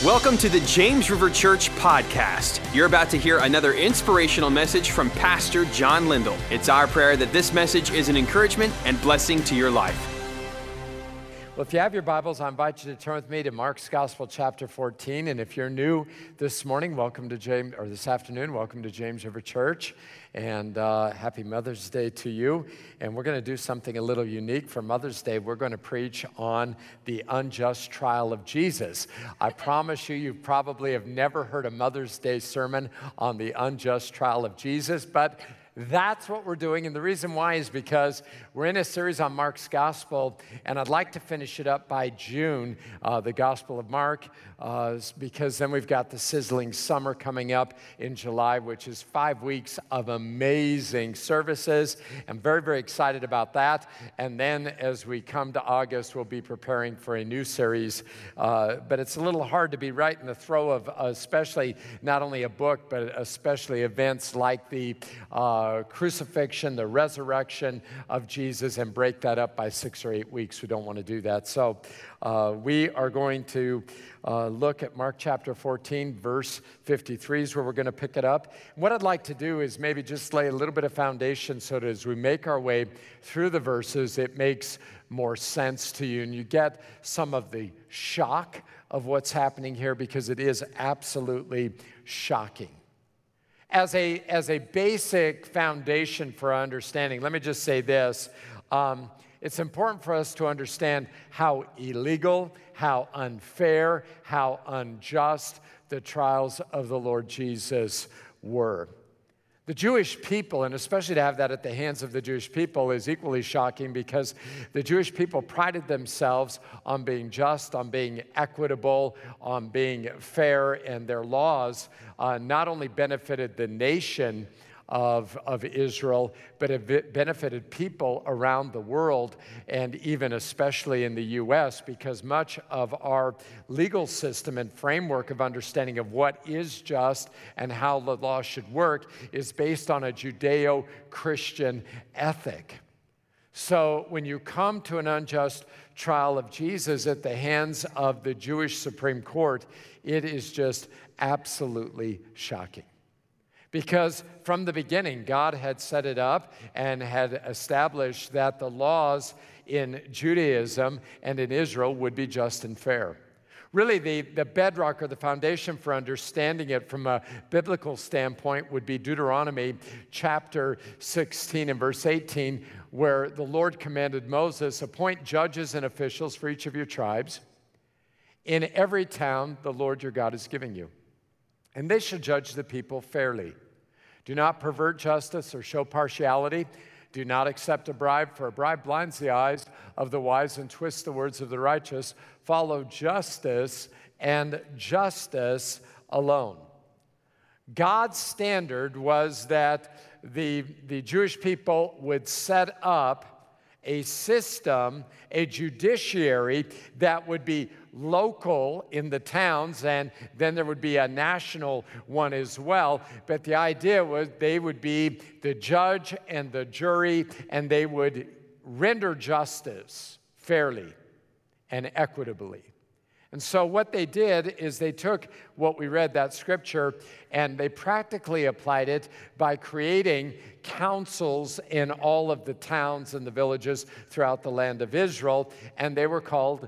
Welcome to the James River Church podcast. You're about to hear another inspirational message from Pastor John Lindell. It's our prayer that this message is an encouragement and blessing to your life. Well, if you have your Bibles, I invite you to turn with me to Mark's Gospel, chapter 14. And if you're new this morning, welcome to this afternoon, welcome to James River Church. And happy Mother's Day to you. And we're going to do something a little unique for Mother's Day. We're going to preach on the unjust trial of Jesus. I promise you probably have never heard a Mother's Day sermon on the unjust trial of Jesus, but that's what we're doing, and the reason why is because we're in a series on Mark's Gospel, and I'd like to finish it up by June, the Gospel of Mark, because then we've got the sizzling summer coming up in July, which is 5 weeks of amazing services. I'm very, very excited about that, and then as we come to August, we'll be preparing for a new series, but it's a little hard to be right in the throw of especially not only a book, but especially events like the crucifixion, the resurrection of Jesus, and break that up by 6 or 8 weeks. We don't want to do that. So we are going to look at Mark chapter 14, verse 53 is where we're going to pick it up. What I'd like to do is maybe just lay a little bit of foundation so that as we make our way through the verses, it makes more sense to you and you get some of the shock of what's happening here, because it is absolutely shocking. As a basic foundation for our understanding, let me just say this. It's important for us to understand how illegal, how unfair, how unjust the trials of the Lord Jesus were. The Jewish people, and especially to have that at the hands of the Jewish people, is equally shocking, because the Jewish people prided themselves on being just, on being equitable, on being fair, and their laws not only benefited the nation of Israel, but it benefited people around the world, and even especially in the U.S., because much of our legal system and framework of understanding of what is just and how the law should work is based on a Judeo-Christian ethic. So when you come to an unjust trial of Jesus at the hands of the Jewish Supreme Court, it is just absolutely shocking. Because from the beginning, God had set it up and had established that the laws in Judaism and in Israel would be just and fair. Really, the bedrock or the foundation for understanding it from a biblical standpoint would be Deuteronomy chapter 16 and verse 18, where the Lord commanded Moses, appoint judges and officials for each of your tribes in every town the Lord your God is giving you. And they shall judge the people fairly. Do not pervert justice or show partiality. Do not accept a bribe, for a bribe blinds the eyes of the wise and twists the words of the righteous. Follow justice and justice alone. God's standard was that the Jewish people would set up a system, a judiciary that would be local in the towns, and then there would be a national one as well. But the idea was they would be the judge and the jury, and they would render justice fairly and equitably. And so what they did is they took what we read, that scripture, and they practically applied it by creating councils in all of the towns and the villages throughout the land of Israel, and they were called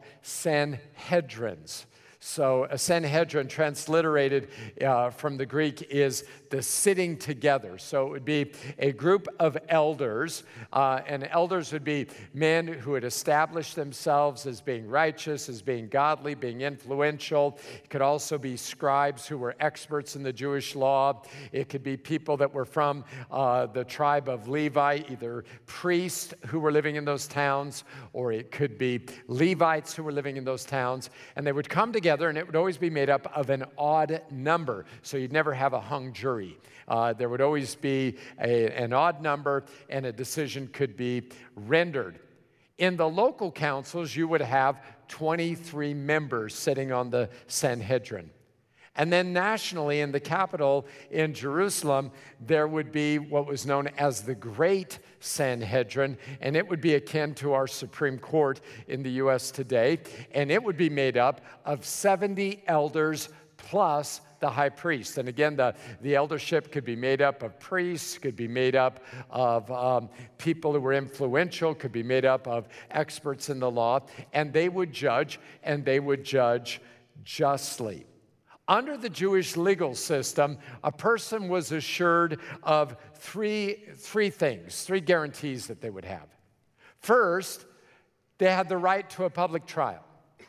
Sanhedrins. So a Sanhedrin, transliterated from the Greek, is the sitting together. So it would be a group of elders, and elders would be men who had established themselves as being righteous, as being godly, being influential. It could also be scribes who were experts in the Jewish law. It could be people that were from the tribe of Levi, either priests who were living in those towns, or it could be Levites who were living in those towns, and they would come together, and it would always be made up of an odd number. So you'd never have a hung jury. There would always be an odd number, and a decision could be rendered. In the local councils, you would have 23 members sitting on the Sanhedrin. And then nationally, in the capital in Jerusalem, there would be what was known as the Great Sanhedrin, and it would be akin to our Supreme Court in the U.S. today, and it would be made up of 70 elders plus the high priest. And again, the eldership could be made up of priests, could be made up of people who were influential, could be made up of experts in the law, and they would judge, and they would judge justly. Under the Jewish legal system, a person was assured of three things, three guarantees that they would have. First, they had the right to a public trial.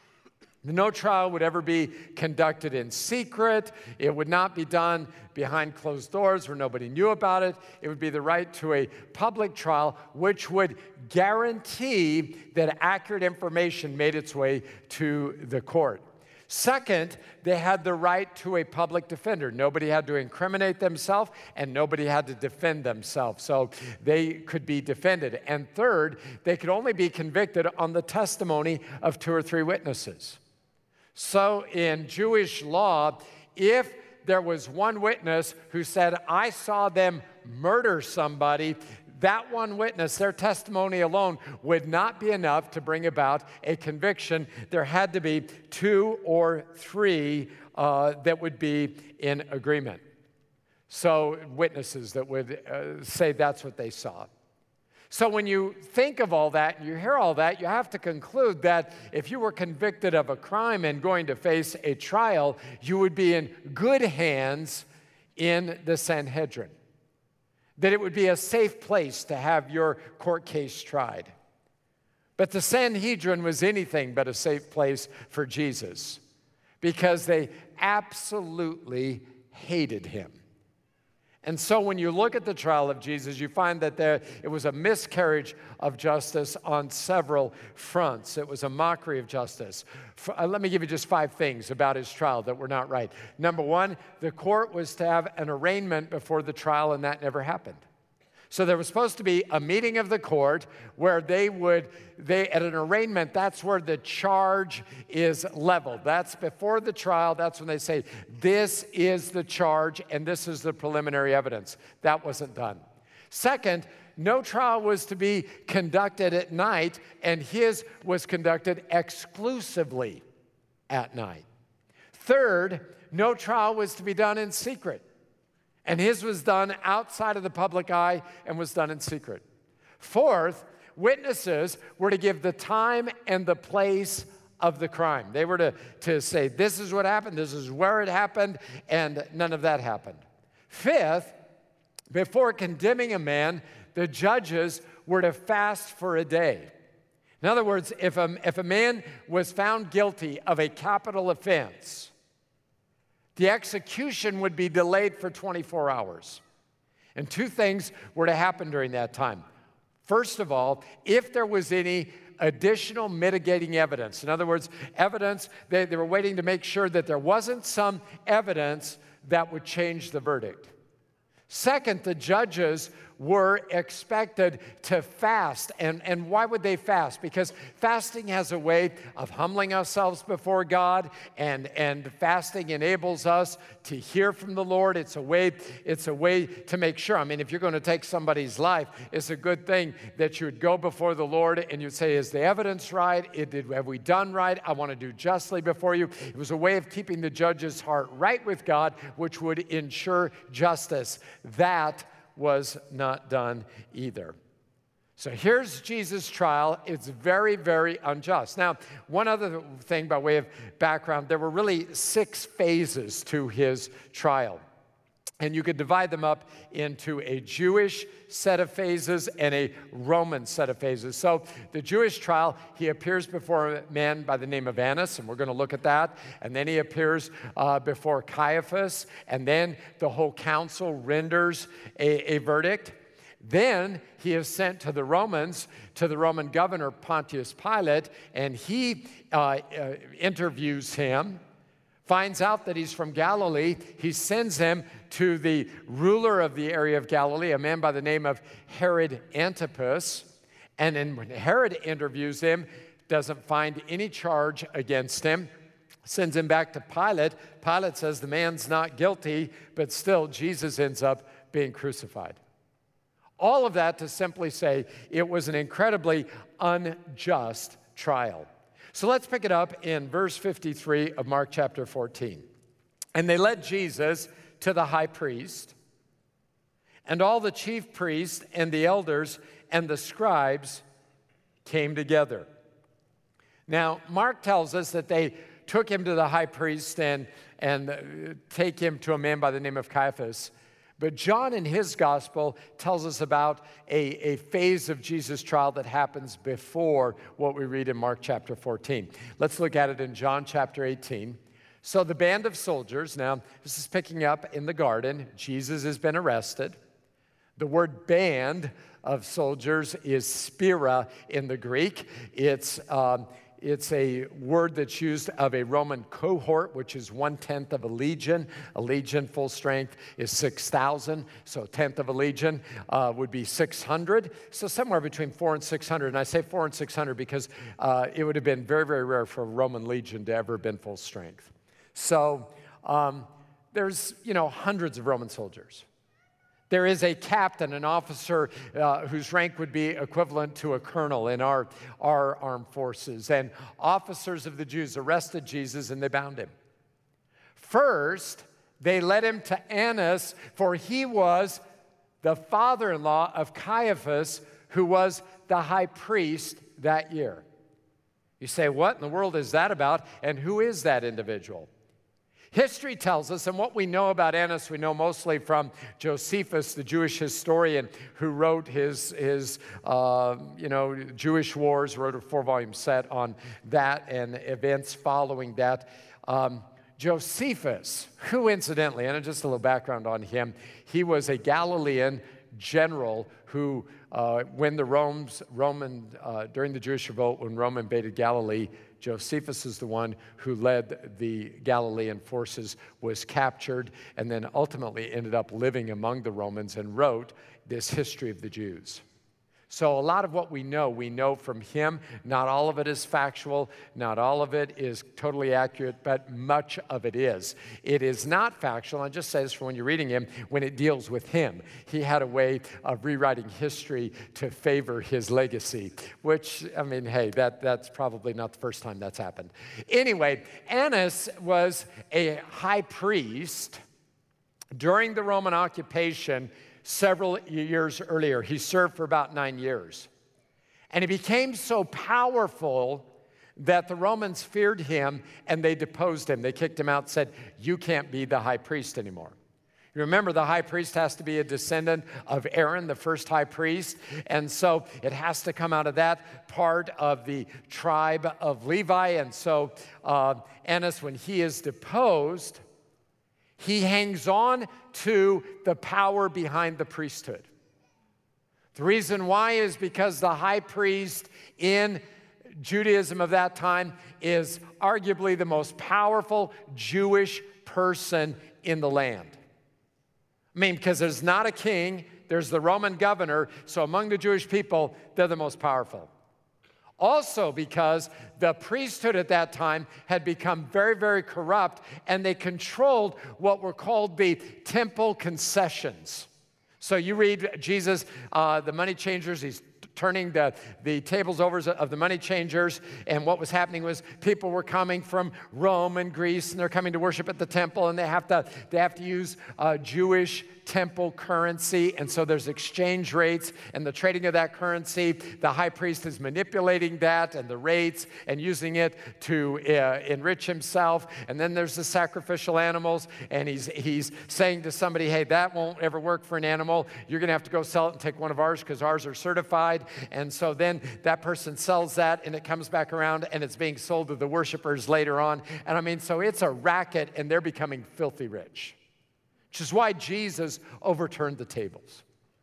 No trial would ever be conducted in secret. It would not be done behind closed doors where nobody knew about it. It would be the right to a public trial, which would guarantee that accurate information made its way to the court. Second, they had the right to a public defender. Nobody had to incriminate themselves, and nobody had to defend themselves, so they could be defended. And third, they could only be convicted on the testimony of 2 or 3 witnesses. So in Jewish law, if there was one witness who said, I saw them murder somebody, that one witness, their testimony alone, would not be enough to bring about a conviction. There had to be 2 or 3 that would be in agreement. So witnesses that would say that's what they saw. So when you think of all that and you hear all that, you have to conclude that if you were convicted of a crime and going to face a trial, you would be in good hands in the Sanhedrin. That it would be a safe place to have your court case tried. But the Sanhedrin was anything but a safe place for Jesus because they absolutely hated him. And so when you look at the trial of Jesus, you find that it was a miscarriage of justice on several fronts. It was a mockery of justice. Let me give you just 5 things about his trial that were not right. Number 1, the court was to have an arraignment before the trial, and that never happened. So there was supposed to be a meeting of the court where at an arraignment, that's where the charge is leveled. That's before the trial. That's when they say, this is the charge and this is the preliminary evidence. That wasn't done. Second, no trial was to be conducted at night, and his was conducted exclusively at night. Third, no trial was to be done in secret. And his was done outside of the public eye and was done in secret. Fourth, witnesses were to give the time and the place of the crime. They were to say, this is what happened, this is where it happened, and none of that happened. Fifth, before condemning a man, the judges were to fast for a day. In other words, if a man was found guilty of a capital offense, the execution would be delayed for 24 hours. And 2 things were to happen during that time. First of all, if there was any additional mitigating evidence, in other words, evidence, they were waiting to make sure that there wasn't some evidence that would change the verdict. Second, the judges were expected to fast. And why would they fast? Because fasting has a way of humbling ourselves before God, and fasting enables us to hear from the Lord. It's a way to make sure. I mean, if you're going to take somebody's life, it's a good thing that you would go before the Lord and you'd say, is the evidence right? Have we done right? I want to do justly before you. It was a way of keeping the judge's heart right with God, which would ensure justice. That was not done either. So here's Jesus' trial. It's very, very unjust. Now, one other thing by way of background, there were really 6 phases to his trial. And you could divide them up into a Jewish set of phases and a Roman set of phases. So the Jewish trial, he appears before a man by the name of Annas, and we're going to look at that. And then he appears before Caiaphas, and then the whole council renders a verdict. Then he is sent to the Romans, to the Roman governor Pontius Pilate, and he interviews him. Finds out that he's from Galilee. He sends him to the ruler of the area of Galilee, a man by the name of Herod Antipas. And then when Herod interviews him, doesn't find any charge against him, sends him back to Pilate. Pilate says the man's not guilty, but still Jesus ends up being crucified. All of that to simply say it was an incredibly unjust trial. So let's pick it up in verse 53 of Mark chapter 14. And they led Jesus to the high priest, and all the chief priests and the elders and the scribes came together. Now, Mark tells us that they took him to the high priest and take him to a man by the name of Caiaphas. But John in his gospel tells us about a phase of Jesus' trial that happens before what we read in Mark chapter 14. Let's look at it in John chapter 18. So the band of soldiers, now this is picking up in the garden. Jesus has been arrested. The word band of soldiers is spira in the Greek. It's a word that's used of a Roman cohort, which is 1/10 of a legion. A legion, full strength, is 6,000. So a tenth of a legion would be 600. So somewhere between 400 and 600. And I say 400 and 600 because it would have been very, very rare for a Roman legion to ever have been full strength. So there's, hundreds of Roman soldiers. There is a captain, an officer whose rank would be equivalent to a colonel in our armed forces. And officers of the Jews arrested Jesus and they bound him. First, they led him to Annas, for he was the father-in-law of Caiaphas, who was the high priest that year. You say, what in the world is that about? And who is that individual? History tells us, and what we know about Annas, we know mostly from Josephus, the Jewish historian who wrote his Jewish Wars, wrote a 4-volume set on that and events following that. Josephus, who incidentally, and just a little background on him, he was a Galilean general who, when during the Jewish revolt, when Rome invaded Galilee, Josephus is the one who led the Galilean forces, was captured, and then ultimately ended up living among the Romans and wrote this history of the Jews. So a lot of what we know from him. Not all of it is factual. Not all of it is totally accurate, but much of it is. It is not factual, and just says for when you're reading him, when it deals with him. He had a way of rewriting history to favor his legacy, which, hey, that's probably not the first time that's happened. Anyway, Annas was a high priest during the Roman occupation several years earlier. He served for about 9 years. And he became so powerful that the Romans feared him and they deposed him. They kicked him out and said, you can't be the high priest anymore. You remember, the high priest has to be a descendant of Aaron, the first high priest. And so it has to come out of that part of the tribe of Levi. And so Annas, when he is deposed, he hangs on to the power behind the priesthood. The reason why is because the high priest in Judaism of that time is arguably the most powerful Jewish person in the land. Because there's not a king, there's the Roman governor, so among the Jewish people, they're the most powerful. Also because the priesthood at that time had become very, very corrupt, and they controlled what were called the temple concessions. So you read Jesus, the money changers, he's turning the tables over of the money changers, and what was happening was people were coming from Rome and Greece, and they're coming to worship at the temple, and they have to use Jewish temple currency, and so there's exchange rates and the trading of that currency. The high priest is manipulating that and the rates and using it to enrich himself. And then there's the sacrificial animals, and he's saying to somebody, hey, that won't ever work for an animal. You're going to have to go sell it and take one of ours because ours are certified. And so then that person sells that, and it comes back around, and it's being sold to the worshipers later on. And so it's a racket, and they're becoming filthy rich, which is why Jesus overturned the tables.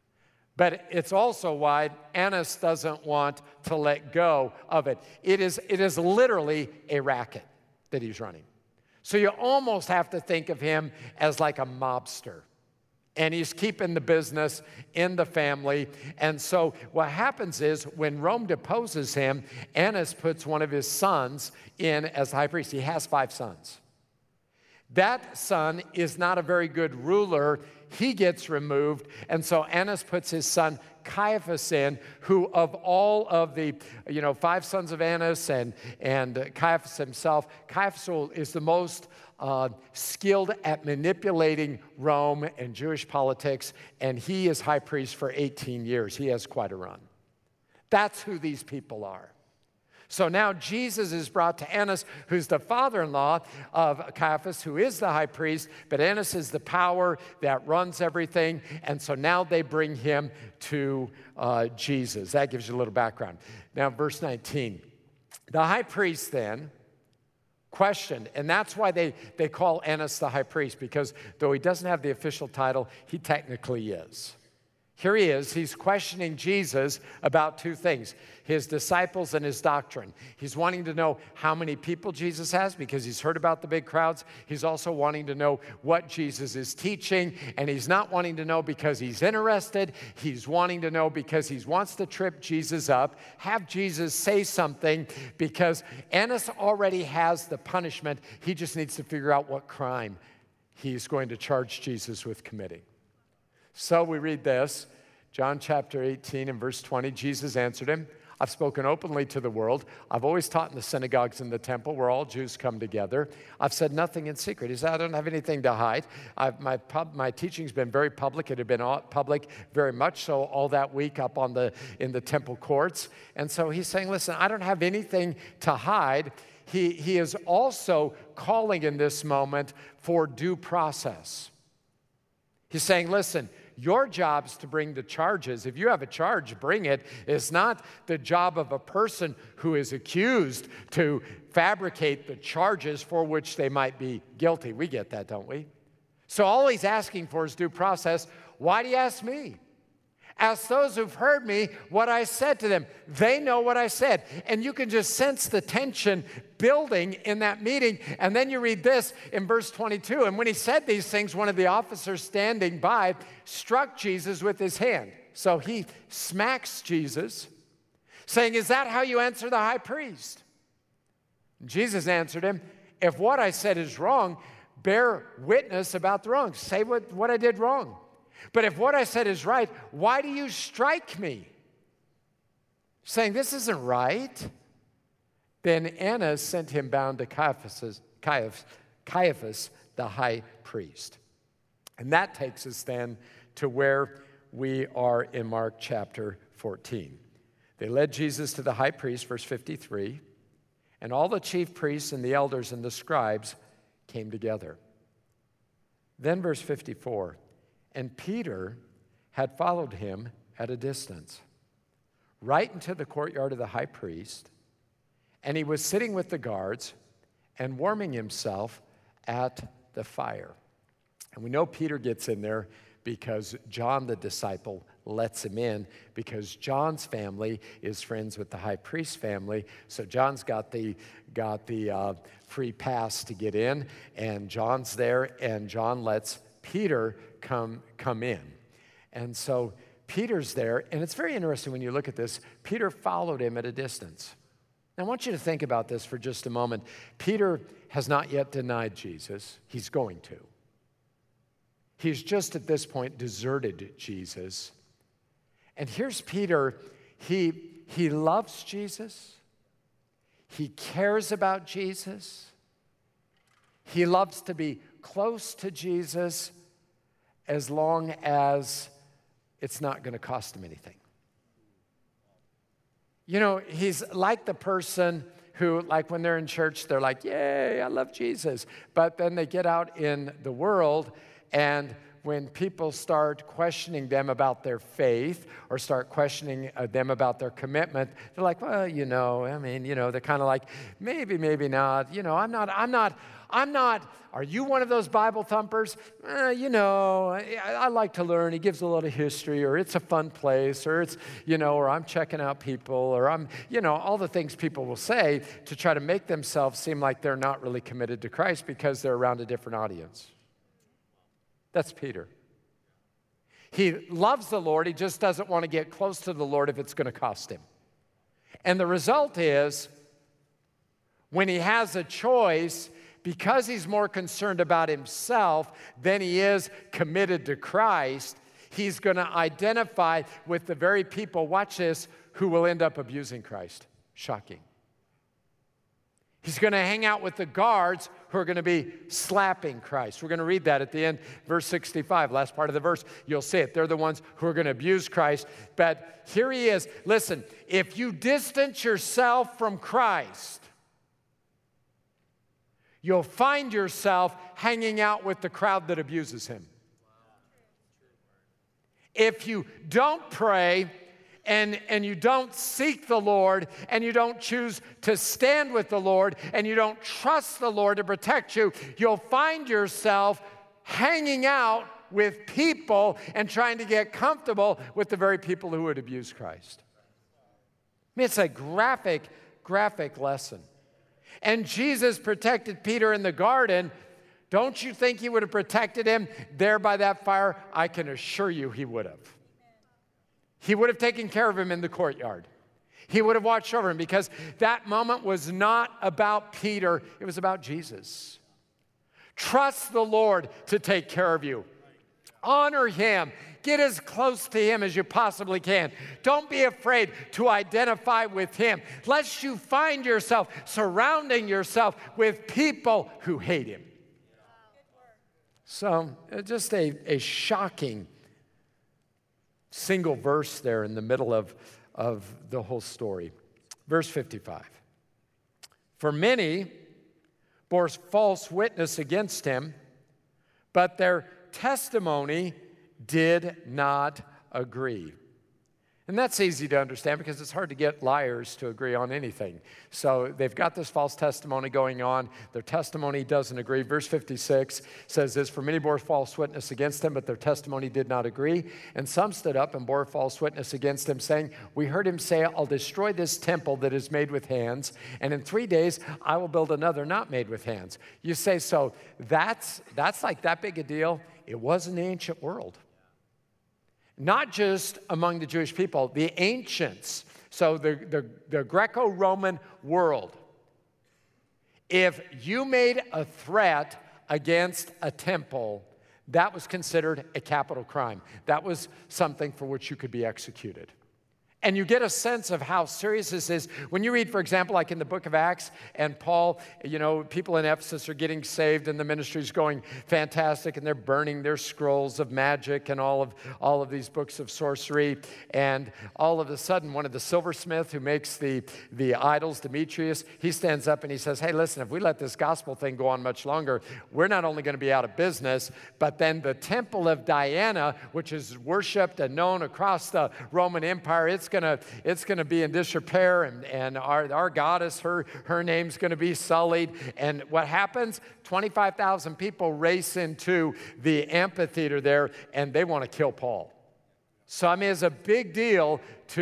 But it's also why Annas doesn't want to let go of it. It is literally a racket that he's running. So you almost have to think of him as like a mobster. And he's keeping the business in the family. And so what happens is when Rome deposes him, Annas puts one of his sons in as high priest. He has 5 sons. That son is not a very good ruler. He gets removed. And so Annas puts his son Caiaphas in, who of all of the, 5 sons of Annas and Caiaphas himself, Caiaphas is the most skilled at manipulating Rome and Jewish politics, and he is high priest for 18 years. He has quite a run. That's who these people are. So now Jesus is brought to Annas, who's the father-in-law of Caiaphas, who is the high priest, but Annas is the power that runs everything, and so now they bring him to Jesus. That gives you a little background. Now, verse 19. The high priest then questioned, and that's why they call Annas the high priest, because though he doesn't have the official title, he technically is. Here he is, he's questioning Jesus about 2 things, his disciples and his doctrine. He's wanting to know how many people Jesus has because he's heard about the big crowds. He's also wanting to know what Jesus is teaching, and he's not wanting to know because he's interested. He's wanting to know because he wants to trip Jesus up, have Jesus say something, because Annas already has the punishment. He just needs to figure out what crime he's going to charge Jesus with committing. So we read this, John chapter 18 and verse 20, Jesus answered him, I've spoken openly to the world. I've always taught in the synagogues and the temple where all Jews come together. I've said nothing in secret. He said, I don't have anything to hide. My teaching's been very public. It had been public very much so all that week up in the temple courts. And so he's saying, listen, I don't have anything to hide. He is also calling in this moment for due process. He's saying, listen, your job's to bring the charges. If you have a charge, bring it. It's not the job of a person who is accused to fabricate the charges for which they might be guilty. We get that, don't we? So all he's asking for is due process. Why do you ask me? Ask those who've heard me what I said to them. They know what I said. And you can just sense the tension building in that meeting. And then you read this in verse 22. And when he said these things, one of the officers standing by struck Jesus with his hand. So he smacks Jesus, saying, is that how you answer the high priest? Jesus answered him, if what I said is wrong, bear witness about the wrong. Say what I did wrong. But if what I said is right, why do you strike me? Saying, this isn't right. Then Annas sent him bound to Caiaphas, the high priest. And that takes us then to where we are in Mark chapter 14. They led Jesus to the high priest, verse 53, and all the chief priests and the elders and the scribes came together. Then verse 54, and Peter had followed him at a distance, right into the courtyard of the high priest, and he was sitting with the guards and warming himself at the fire. And we know Peter gets in there because John the disciple lets him in, because John's family is friends with the high priest's family. So John's got the free pass to get in, and John's there, and John lets Peter come in. And so Peter's there, and it's very interesting when you look at this. Peter followed him at a distance. Now, I want you to think about this for just a moment. Peter has not yet denied Jesus. He's going to. He's just at this point deserted Jesus. And here's Peter. He loves Jesus. He cares about Jesus. He loves to be close to Jesus as long as it's not going to cost him anything. You know, he's like the person who, like when they're in church, they're like, yay, I love Jesus. But then they get out in the world, and when people start questioning them about their faith or start questioning them about their commitment, they're like, well, they're kind of like, maybe not. I'm not, are you one of those Bible thumpers? I like to learn. He gives a lot of history, or it's a fun place, or it's, or I'm checking out people, or I'm, all the things people will say to try to make themselves seem like they're not really committed to Christ because they're around a different audience. That's Peter. He loves the Lord. He just doesn't want to get close to the Lord if it's going to cost him. And the result is, when he has a choice because he's more concerned about himself than he is committed to Christ, he's going to identify with the very people, watch this, who will end up abusing Christ. Shocking. He's going to hang out with the guards who are going to be slapping Christ. We're going to read that at the end, verse 65, last part of the verse. You'll see it. They're the ones who are going to abuse Christ. But here he is. Listen, if you distance yourself from Christ, you'll find yourself hanging out with the crowd that abuses him. If you don't pray and you don't seek the Lord and you don't choose to stand with the Lord and you don't trust the Lord to protect you, you'll find yourself hanging out with people and trying to get comfortable with the very people who would abuse Christ. I mean, it's a graphic lesson. And Jesus protected Peter in the garden. Don't you think he would have protected him there by that fire? I can assure you he would have. He would have taken care of him in the courtyard. He would have watched over him because that moment was not about Peter. It was about Jesus. Trust the Lord to take care of you. Honor him. Get as close to him as you possibly can. Don't be afraid to identify with him, lest you find yourself surrounding yourself with people who hate him. So, just a shocking single verse there in the middle of the whole story. Verse 55. For many bore false witness against him, but their testimony did not agree. And that's easy to understand because it's hard to get liars to agree on anything. So they've got this false testimony going on. Their testimony doesn't agree. Verse 56 says this, for many bore false witness against him, but their testimony did not agree. And some stood up and bore false witness against him, saying, we heard him say, I'll destroy this temple that is made with hands, and in 3 days I will build another not made with hands. You say, so that's like that big a deal? It was in the ancient world. Not just among the Jewish people, the ancients, so the Greco-Roman world. If you made a threat against a temple, that was considered a capital crime. That was something for which you could be executed. And you get a sense of how serious this is when you read, for example, like in the book of Acts, and Paul, people in Ephesus are getting saved and the ministry's going fantastic and they're burning their scrolls of magic and all of these books of sorcery. And all of a sudden, one of the silversmiths who makes the idols, Demetrius, he stands up and he says, hey, listen, if we let this gospel thing go on much longer, we're not only going to be out of business, but then the temple of Diana, which is worshipped and known across the Roman Empire, it's going to be in disrepair, and our goddess, her name's going to be sullied. And what happens? 25,000 people race into the amphitheater there, and they want to kill Paul. So, I mean, it's a big deal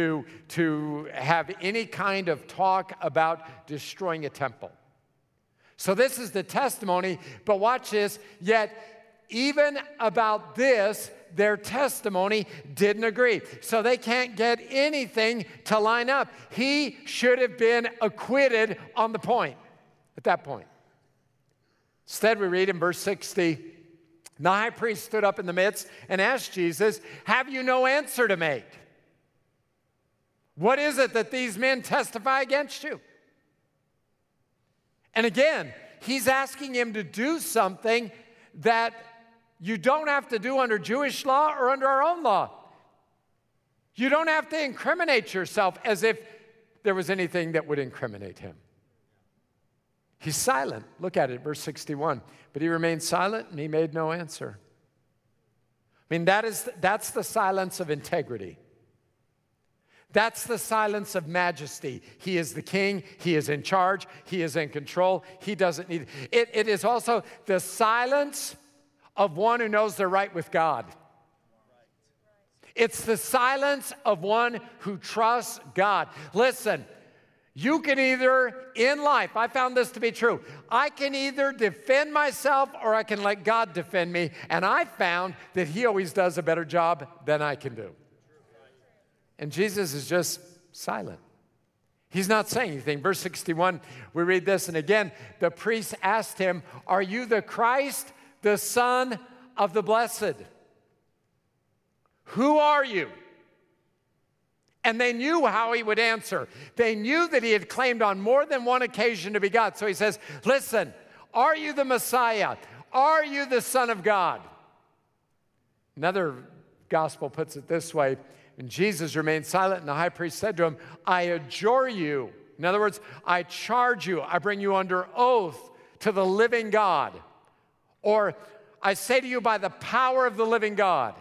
to have any kind of talk about destroying a temple. So this is the testimony, but watch this, yet even about this, their testimony didn't agree. So they can't get anything to line up. He should have been acquitted on the point, at that point. Instead, we read in verse 60, the high priest stood up in the midst and asked Jesus, have you no answer to make? What is it that these men testify against you? And again, he's asking him to do something that you don't have to do under Jewish law or under our own law. You don't have to incriminate yourself as if there was anything that would incriminate him. He's silent. Look at it, verse 61. But he remained silent and he made no answer. I mean, that's the silence of integrity. That's the silence of majesty. He is the king. He is in charge. He is in control. He doesn't need it. It is also the silence of one who knows they're right with God. It's the silence of one who trusts God. Listen, you can either, in life, I found this to be true, I can either defend myself or I can let God defend me, and I found that he always does a better job than I can do. And Jesus is just silent. He's not saying anything. Verse 61, we read this, and again, the priest asked him, "Are you the Christ, the Son of the Blessed? Who are you?" And they knew how he would answer. They knew that he had claimed on more than one occasion to be God. So he says, "Listen, are you the Messiah? Are you the Son of God?" Another gospel puts it this way, and Jesus remained silent, and the high priest said to him, "I adjure you." In other words, "I charge you, I bring you under oath to the living God." Or, "I say to you by the power of the living God."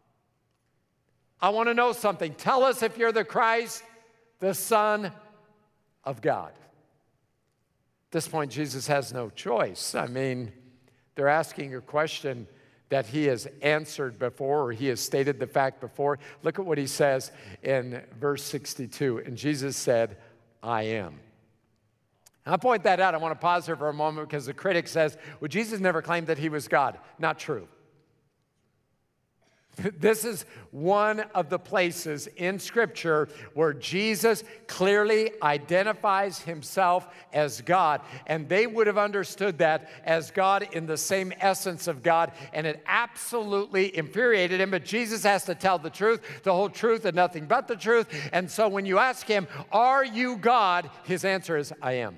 I want to know something. Tell us if you're the Christ, the Son of God. At this point, Jesus has no choice. I mean, they're asking a question that he has answered before, or he has stated the fact before. Look at what he says in verse 62. And Jesus said, "I am." And I'll point that out. I want to pause here for a moment because the critic says, well, Jesus never claimed that he was God. Not true. This is one of the places in Scripture where Jesus clearly identifies himself as God. And they would have understood that as God in the same essence of God. And it absolutely infuriated him. But Jesus has to tell the truth, the whole truth, and nothing but the truth. And so when you ask him, "Are you God?" his answer is, "I am."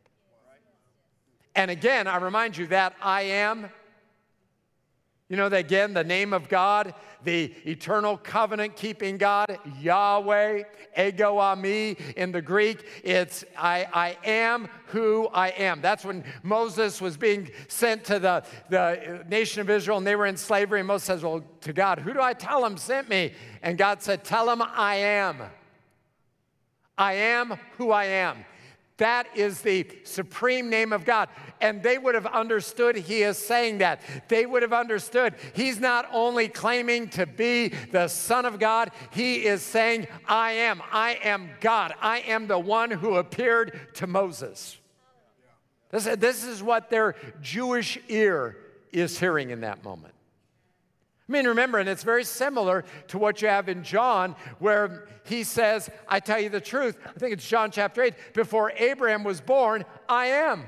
And again, I remind you that "I am," you know, again, the name of God, the eternal covenant-keeping God, Yahweh, ego ami in the Greek, it's I am who I am. That's when Moses was being sent to the nation of Israel and they were in slavery. And Moses says, well, to God, who do I tell him sent me? And God said, tell him I am. I am who I am. That is the supreme name of God. And they would have understood he is saying that. They would have understood he's not only claiming to be the Son of God, he is saying, I am God. I am the one who appeared to Moses. This is what their Jewish ear is hearing in that moment. I mean, remember, and it's very similar to what you have in John, where he says, I tell you the truth. I think it's John chapter 8. Before Abraham was born, I am.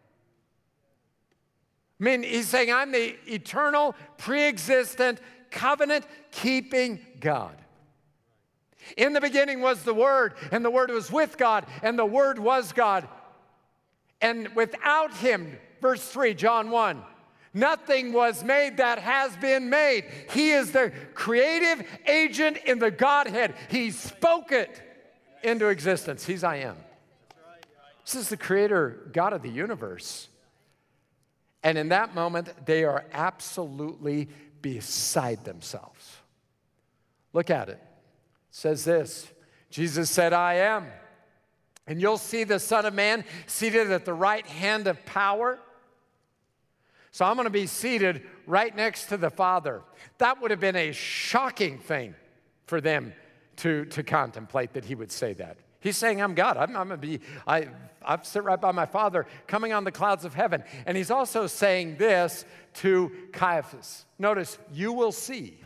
I mean, he's saying, I'm the eternal, pre-existent, covenant-keeping God. In the beginning was the Word, and the Word was with God, and the Word was God. And without him, verse 3, John 1, nothing was made that has been made. He is the creative agent in the Godhead. He spoke it into existence. He's I am. This is the creator God of the universe. And in that moment, they are absolutely beside themselves. Look at it. It says this, Jesus said, I am. And you'll see the Son of Man seated at the right hand of power. So I'm going to be seated right next to the Father. That would have been a shocking thing for them to contemplate, that he would say that. He's saying, I'm God. I'm going to be, I sit right by my Father coming on the clouds of heaven. And he's also saying this to Caiaphas. Notice, you will see.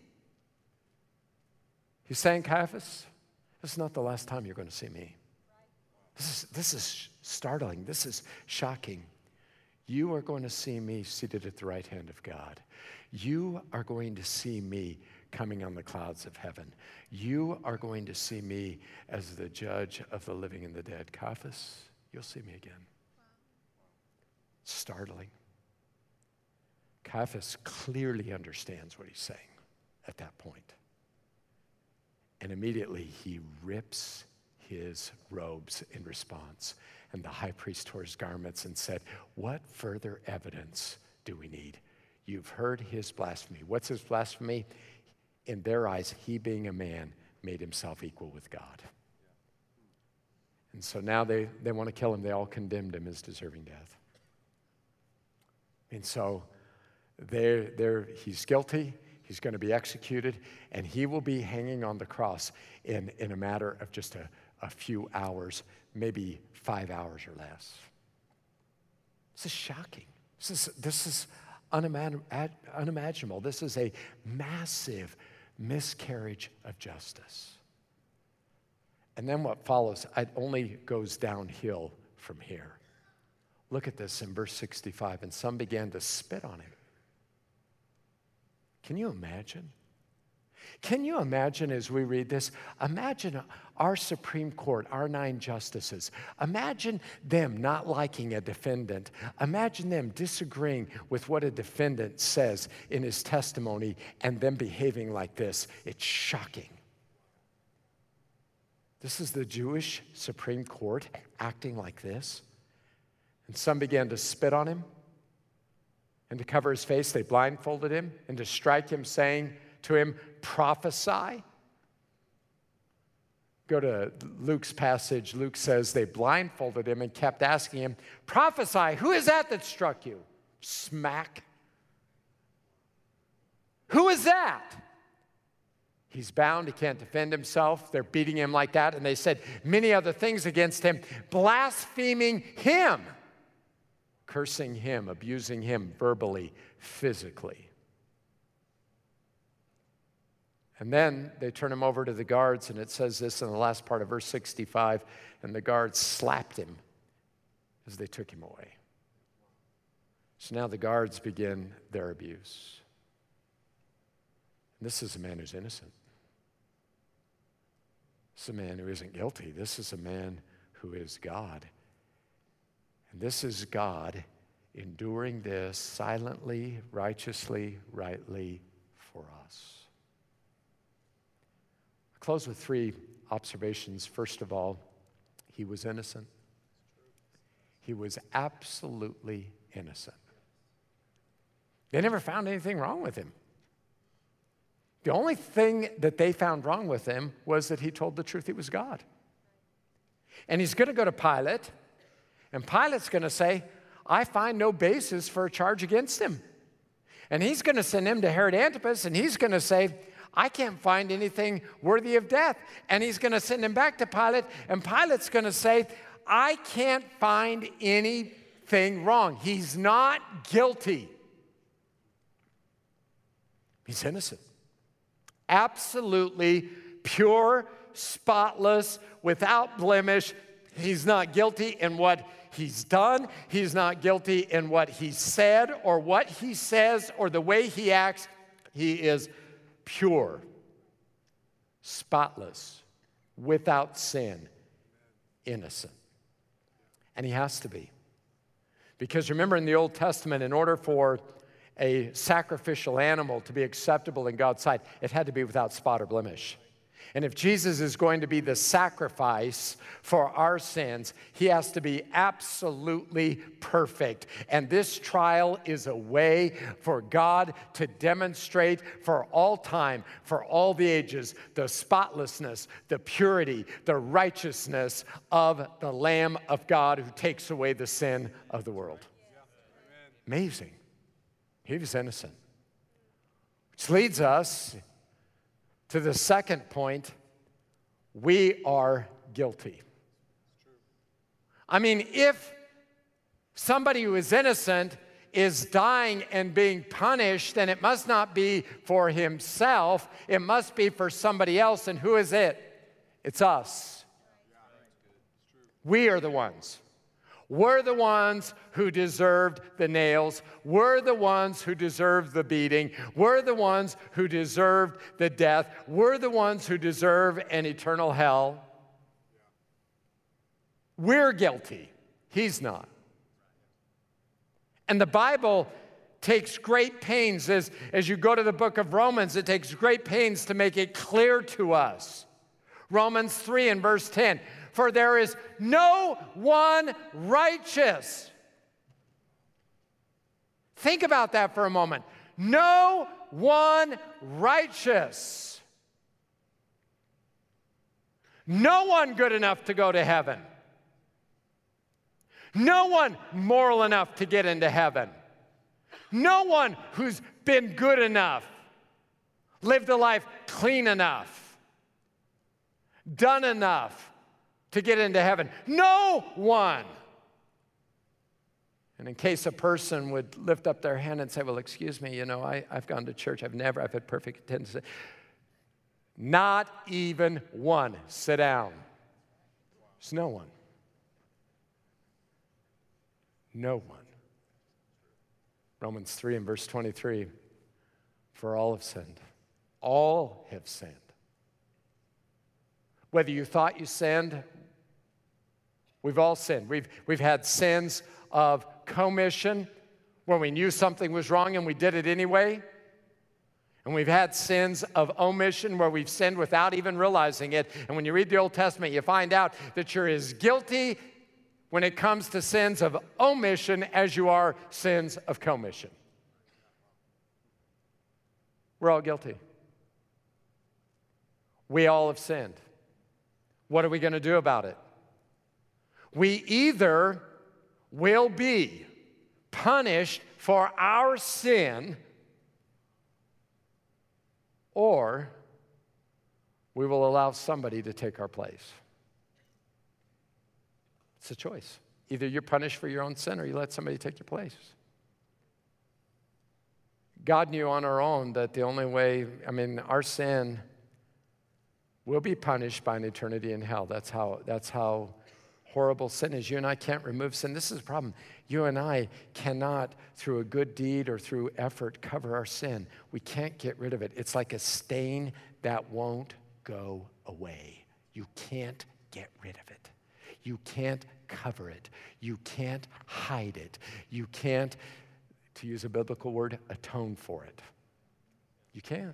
He's saying, Caiaphas, this is not the last time you're going to see me. This is startling. This is shocking. You are going to see me seated at the right hand of God. You are going to see me coming on the clouds of heaven. You are going to see me as the judge of the living and the dead. Caiaphas, you'll see me again. Startling. Caiaphas clearly understands what he's saying at that point. And immediately he rips his robes in response. And the high priest tore his garments and said, what further evidence do we need? You've heard his blasphemy. What's his blasphemy? In their eyes, he being a man made himself equal with God. And so now they want to kill him. They all condemned him as deserving death. And so he's guilty. He's going to be executed. And he will be hanging on the cross in a matter of just a few hours, maybe 5 hours or less. This is shocking. This is unimaginable. This is a massive miscarriage of justice. And then what follows, it only goes downhill from here. Look at this in verse 65. And some began to spit on him. Can you imagine? Can you imagine as we read this? Imagine our Supreme Court, our 9 justices. Imagine them not liking a defendant. Imagine them disagreeing with what a defendant says in his testimony and them behaving like this. It's shocking. This is the Jewish Supreme Court acting like this. And some began to spit on him. And to cover his face, they blindfolded him. And to strike him, saying to him, prophesy. Go to Luke's passage. Luke says they blindfolded him and kept asking him, prophesy, who is that struck you? Smack. Who is that? He's bound, he can't defend himself. They're beating him like that. And they said many other things against him, blaspheming him, cursing him, abusing him verbally, physically. And then they turn him over to the guards, and it says this in the last part of verse 65, and the guards slapped him as they took him away. So now the guards begin their abuse. This is a man who's innocent. This is a man who isn't guilty. This is a man who is God. And this is God enduring this silently, righteously, rightly for us. I'll close with 3 observations. First of all, he was innocent. He was absolutely innocent. They never found anything wrong with him. The only thing that they found wrong with him was that he told the truth. He was God. And he's going to go to Pilate, and Pilate's going to say, I find no basis for a charge against him. And he's going to send him to Herod Antipas, and he's going to say, I can't find anything worthy of death. And he's going to send him back to Pilate, and Pilate's going to say, I can't find anything wrong. He's not guilty. He's innocent. Absolutely pure, spotless, without blemish. He's not guilty in what he's done. He's not guilty in what he said or what he says or the way he acts. He is pure, spotless, without sin, innocent. And he has to be. Because remember in the Old Testament, in order for a sacrificial animal to be acceptable in God's sight, it had to be without spot or blemish. And if Jesus is going to be the sacrifice for our sins, he has to be absolutely perfect. And this trial is a way for God to demonstrate for all time, for all the ages, the spotlessness, the purity, the righteousness of the Lamb of God who takes away the sin of the world. Amazing. He was innocent. Which leads us to the second point. We are guilty. I mean, if somebody who is innocent is dying and being punished, then it must not be for himself. It must be for somebody else. And who is it? It's us. We are the ones. We're the ones who deserved the nails. We're the ones who deserved the beating. We're the ones who deserved the death. We're the ones who deserve an eternal hell. We're guilty. He's not. And the Bible takes great pains, as you go to the book of Romans, it takes great pains to make it clear to us. Romans 3 and verse 10. For there is no one righteous. Think about that for a moment. No one righteous. No one good enough to go to heaven. No one moral enough to get into heaven. No one who's been good enough, lived a life clean enough, done enough to get into heaven. No one. And in case a person would lift up their hand and say, well, excuse me, I've gone to church. I've had perfect attendance. Not even one. Sit down. There's no one. No one. Romans 3 and verse 23, for all have sinned. All have sinned. Whether you thought you sinned, we've all sinned. We've had sins of commission, when we knew something was wrong and we did it anyway. And we've had sins of omission, where we've sinned without even realizing it. And when you read the Old Testament, you find out that you're as guilty when it comes to sins of omission as you are sins of commission. We're all guilty. We all have sinned. What are we going to do about it? We either will be punished for our sin, or we will allow somebody to take our place. It's a choice. Either you're punished for your own sin, or you let somebody take your place. God knew on our own that the only way, our sin will be punished by an eternity in hell. That's how horrible sin is. You and I can't remove sin. This is the problem. You and I cannot, through a good deed or through effort, cover our sin. We can't get rid of it. It's like a stain that won't go away. You can't get rid of it. You can't cover it. You can't hide it. You can't, to use a biblical word, atone for it. You can't.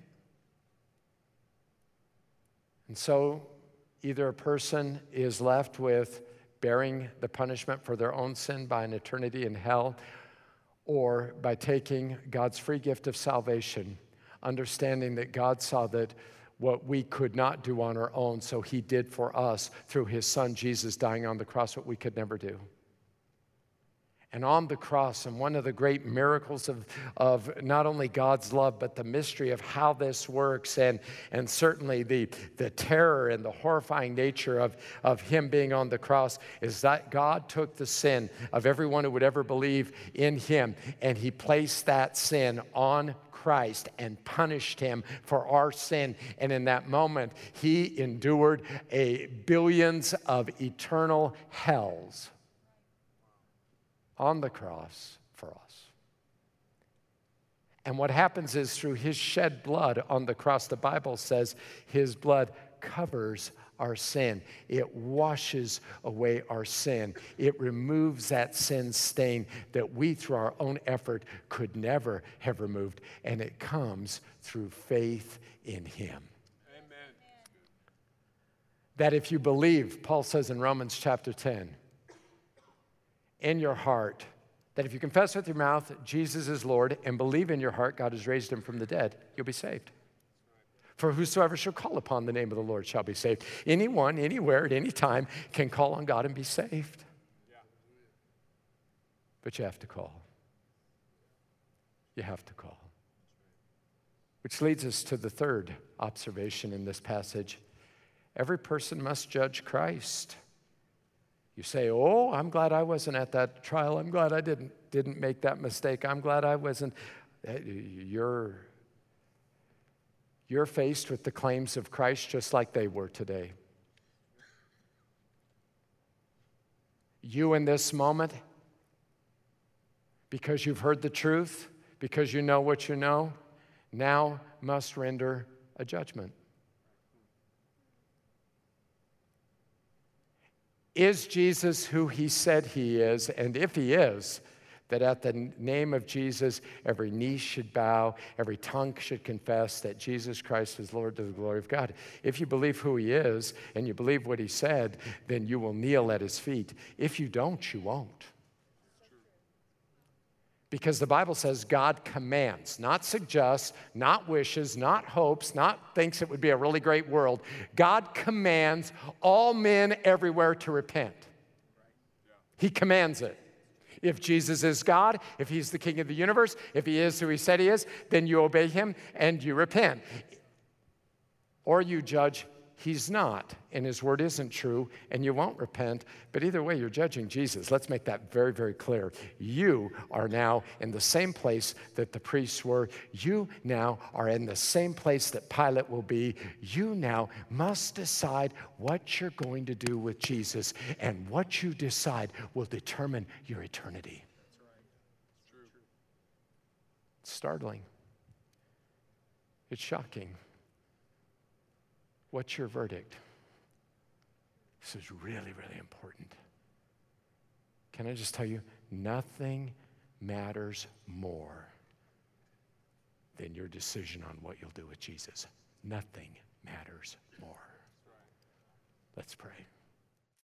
And so either a person is left with bearing the punishment for their own sin by an eternity in hell, or by taking God's free gift of salvation, understanding that God saw that what we could not do on our own, so he did for us through his son Jesus dying on the cross what we could never do. And on the cross, and one of the great miracles of not only God's love, but the mystery of how this works, and certainly the terror and the horrifying nature of him being on the cross, is that God took the sin of everyone who would ever believe in him, and he placed that sin on Christ and punished him for our sin. And in that moment, he endured billions of eternal hells on the cross for us. And what happens is, through his shed blood on the cross, the Bible says his blood covers our sin. It washes away our sin. It removes that sin stain that we, through our own effort, could never have removed. And it comes through faith in him. Amen. That if you believe, Paul says in Romans chapter 10, in your heart, that if you confess with your mouth Jesus is Lord and believe in your heart God has raised him from the dead, you'll be saved. For whosoever shall call upon the name of the Lord shall be saved. Anyone, anywhere, at any time can call on God and be saved. But you have to call. You have to call. Which leads us to the third observation in this passage. Every person must judge Christ. You say, oh, I'm glad I wasn't at that trial. I'm glad I didn't make that mistake. I'm glad I wasn't. You're faced with the claims of Christ just like they were today. You in this moment, because you've heard the truth, because you know what you know, now must render a judgment. Is Jesus who he said he is? And if he is, that at the name of Jesus, every knee should bow, every tongue should confess that Jesus Christ is Lord to the glory of God. If you believe who he is and you believe what he said, then you will kneel at his feet. If you don't, you won't. Because the Bible says God commands, not suggests, not wishes, not hopes, not thinks it would be a really great world. God commands all men everywhere to repent. He commands it. If Jesus is God, if he's the king of the universe, if he is who he said he is, then you obey him and you repent. Or you judge he's not, and his word isn't true, and you won't repent, but either way, you're judging Jesus. Let's make that very, very clear. You are now in the same place that the priests were. You now are in the same place that Pilate will be. You now must decide what you're going to do with Jesus, and what you decide will determine your eternity. That's right. It's true. It's startling. It's shocking. What's your verdict? This is really, really important. Can I just tell you, nothing matters more than your decision on what you'll do with Jesus. Nothing matters more. Let's pray.